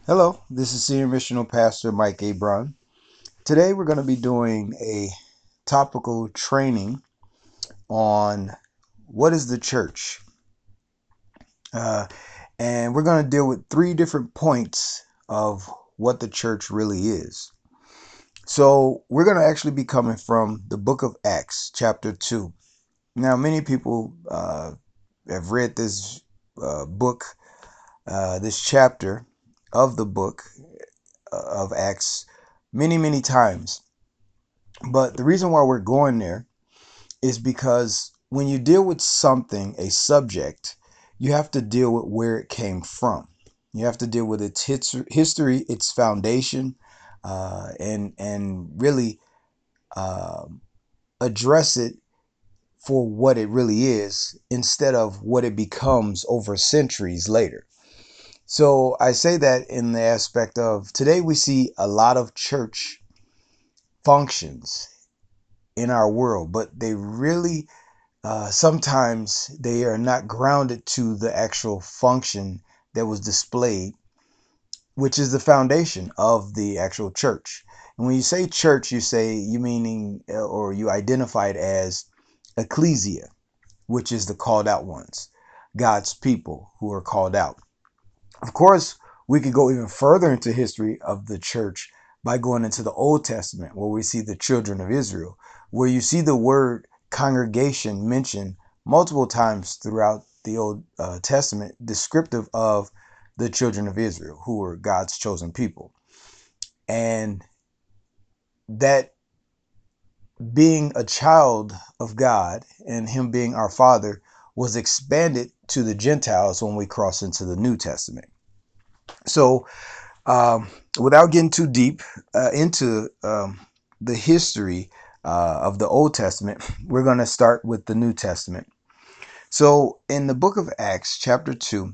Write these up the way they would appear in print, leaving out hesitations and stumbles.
Hello, this is Senior Missional Pastor Mike Abron. Today we're going to be doing a topical training on what is the church. Uh, and we're going to deal with three different points of what the church really is. So we're going to actually be coming from the book of Acts, chapter 2. Now, many people have read this book, this chapter of the book of Acts many, many times. But the reason why we're going there is because when you deal with something, a subject, you have to deal with where it came from. You have to deal with its history, its foundation, and really um address it for what it really is instead of what it becomes over centuries later. So I say that in the aspect of today we see a lot of church functions in our world, but they really sometimes they are not grounded to the actual function that was displayed, which is the foundation of the actual church. And when you say church, you meaning or you identify it as ecclesia, which is the called out ones, God's people who are called out. Of course, we could go even further into history of the church by going into the Old Testament, where we see the children of Israel, where you see the word congregation mentioned multiple times throughout the Old Testament, descriptive of the children of Israel, who were God's chosen people. And that being a child of God and Him being our Father was expanded to the Gentiles when we cross into the New Testament. So, Um, without getting too deep into the history of the Old Testament, we're going to start with the New Testament. So, in the book of Acts, chapter 2,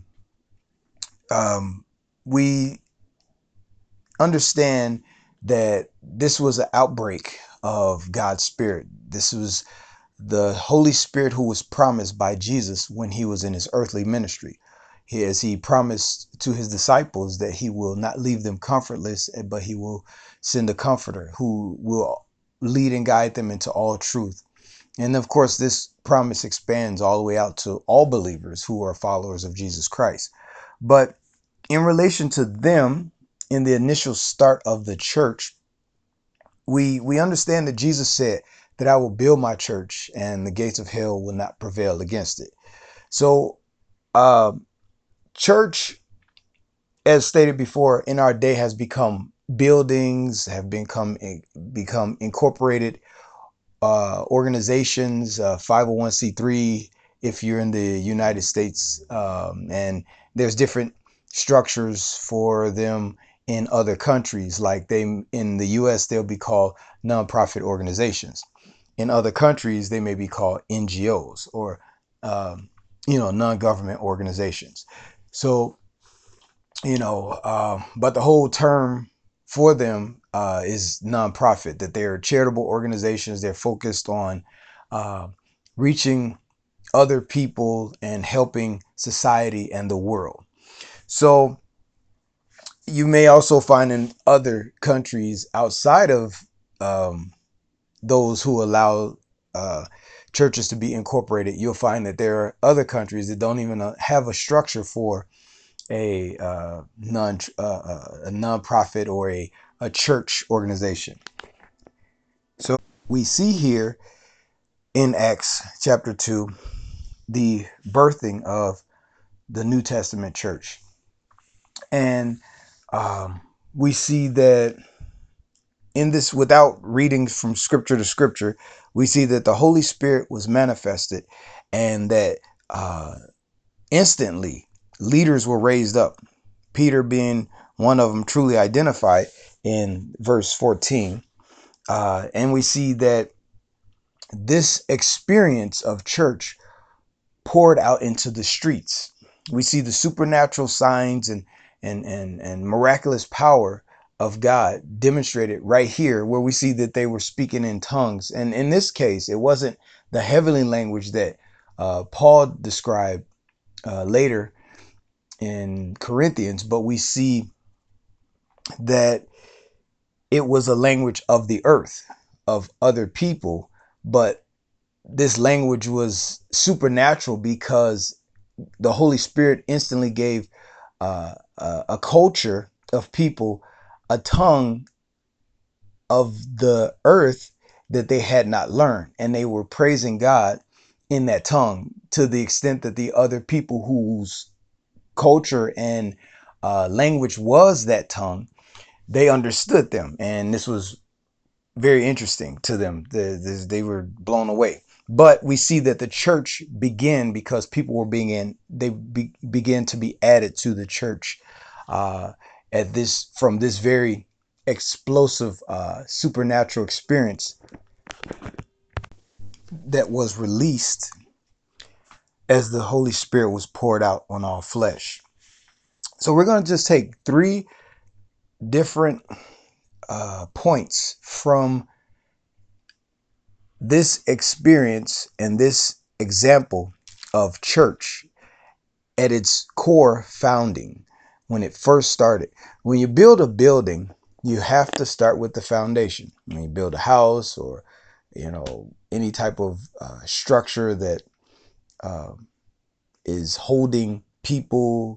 we understand that this was an outbreak of God's Spirit. This was the Holy Spirit who was promised by Jesus when he was in his earthly ministry. As he promised to his disciples that he will not leave them comfortless, but he will send a comforter who will lead and guide them into all truth. And of course, this promise expands all the way out to all believers who are followers of Jesus Christ. But in relation to them, in the initial start of the church, we understand that Jesus said that I will build my church and the gates of hell will not prevail against it. So, uh, church, as stated before, in our day has become buildings, have become incorporated organizations, 501c3 if you're in the United States, and there's different structures for them in other countries. Like they in the U.S. they'll be called nonprofit organizations. In other countries they may be called NGOs or um, non-government organizations. So but the whole term for them is nonprofit, that they're charitable organizations. They're focused on uh, reaching other people and helping society and the world. So you may also find in other countries outside of um, those who allow uh, churches to be incorporated, you'll find that there are other countries that don't even have a structure for a nonprofit or a church organization. So we see here in Acts chapter 2 the birthing of the New Testament church. And we see that in this, without reading from scripture to scripture, we see that the Holy Spirit was manifested and that uh, instantly leaders were raised up. Peter being one of them, truly identified in verse 14. And we see that this experience of church poured out into the streets. We see the supernatural signs and miraculous power of God demonstrated right here, where we see that they were speaking in tongues. And in this case, it wasn't the heavenly language that Paul described later in Corinthians, but we see that it was a language of the earth, of other people, but this language was supernatural because the Holy Spirit instantly gave a culture of people a tongue of the earth that they had not learned, and they were praising God in that tongue, to the extent that the other people whose culture and language was that tongue, they understood them, and this was very interesting to them. They were blown away. But we see that the church began because people were began to be added to the church at this from this very explosive supernatural experience that was released as the Holy Spirit was poured out on all flesh. So we're going to just take three different points from this experience and this example of church at its core founding, when it first started. When you build a building, you have to start with the foundation. When you build a house, or any type of structure that uh, is holding people,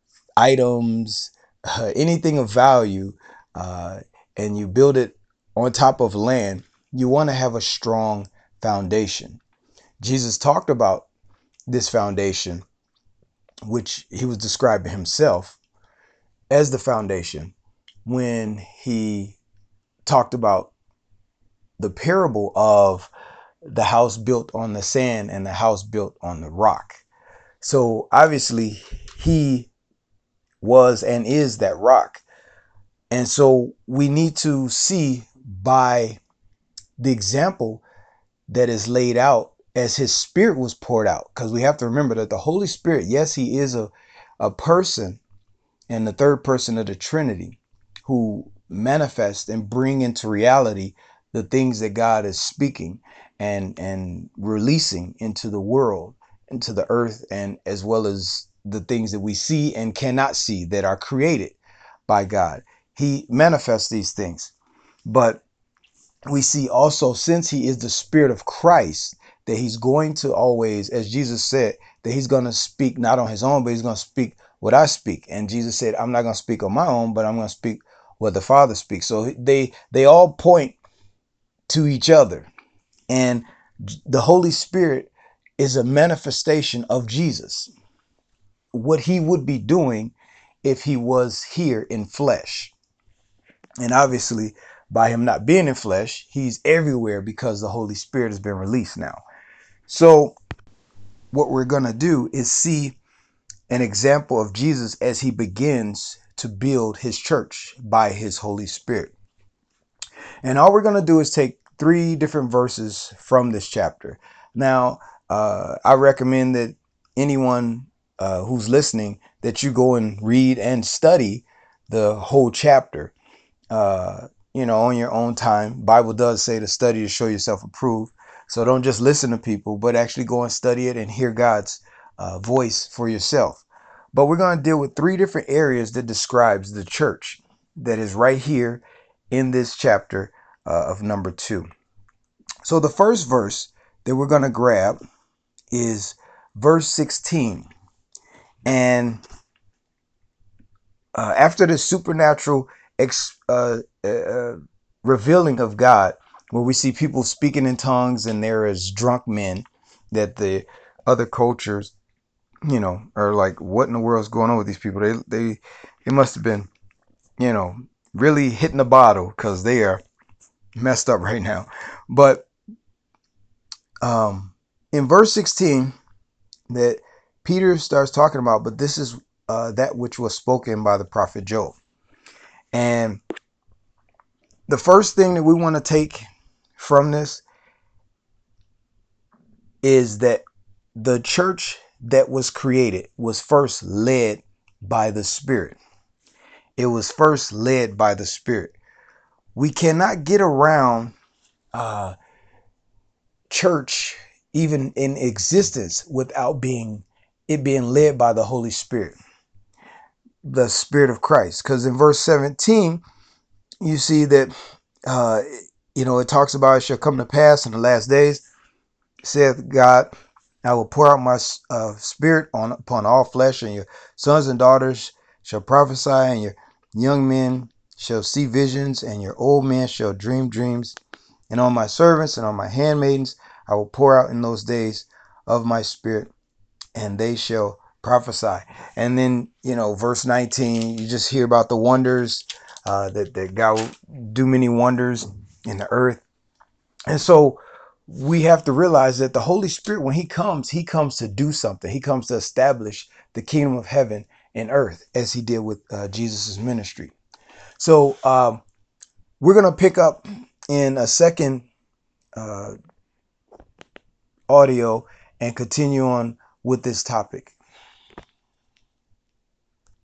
items, anything of value, uh, and you build it on top of land, you want to have a strong foundation. Jesus talked about this foundation, which he was describing himself as the foundation, when he talked about the parable of the house built on the sand and the house built on the rock. So obviously he was and is that rock. And so we need to see by the example that is laid out as his spirit was poured out, because we have to remember that the Holy Spirit, yes, he is a person and the third person of the Trinity, who manifest and bring into reality the things that God is speaking and releasing into the world, into the earth, and as well as the things that we see and cannot see that are created by God. He manifests these things. But we see also, since he is the Spirit of Christ, that he's going to always, as Jesus said, that he's going to speak not on his own, but he's going to speak what I speak. And Jesus said, I'm not going to speak on my own, but I'm going to speak what the Father speaks. So they all point to each other. And the Holy Spirit is a manifestation of Jesus, what he would be doing if he was here in flesh. And obviously, by him not being in flesh, he's everywhere because the Holy Spirit has been released now. So what we're going to do is see an example of Jesus as he begins to build his church by his Holy Spirit. And all we're going to do is take three different verses from this chapter. Now, I recommend that anyone who's listening, that you go and read and study the whole chapter, uh, on your own time. Bible does say to study to show yourself approved. So don't just listen to people, but actually go and study it and hear God's voice for yourself. But we're going to deal with three different areas that describes the church that is right here in this chapter of number 2. So the first verse that we're going to grab is verse 16. And after the supernatural revealing of God, where we see people speaking in tongues and they're as drunk men, that the other cultures, are like, what in the world is going on with these people? They must have been, really hitting the bottle, because they are messed up right now. But in verse 16, that Peter starts talking about, but this is that which was spoken by the prophet Joel. And the first thing that we want to take from this is that the church that was created was first led by the Spirit. It was first led by the Spirit. We cannot get around church, even in existence, without it being led by the Holy Spirit. the Spirit of Christ. Because in verse 17, you see that, uh, it talks about it shall come to pass in the last days, saith God, I will pour out my spirit upon all flesh, and your sons and daughters shall prophesy, and your young men shall see visions, and your old men shall dream dreams. And on my servants and on my handmaidens I will pour out in those days of my spirit, and they shall prophesy. And then, verse 19, you just hear about the wonders, that God will do many wonders in the earth. And so we have to realize that the Holy Spirit, when he comes to do something. He comes to establish the kingdom of heaven and earth, as he did with Jesus's ministry. So we're going to pick up in a second uh, audio and continue on with this topic.